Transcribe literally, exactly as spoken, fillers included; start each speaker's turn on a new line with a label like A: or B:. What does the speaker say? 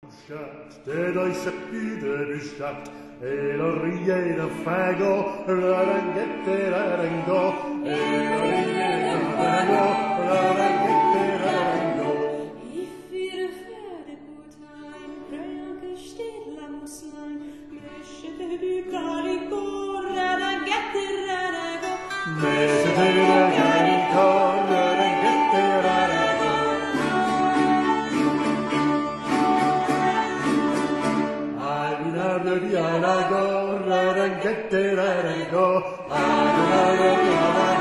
A: Det doi sepide biscat e lo rie da fago raranghette rarango e lo rie da fago raranghette rarango
B: Ich vier Pferde gut ein Präge steht langs nein Meschete du carico raranghette rarango
A: Meschete du carico raranghette rarango Via la go, raranghette, rarango, rarango, rarango,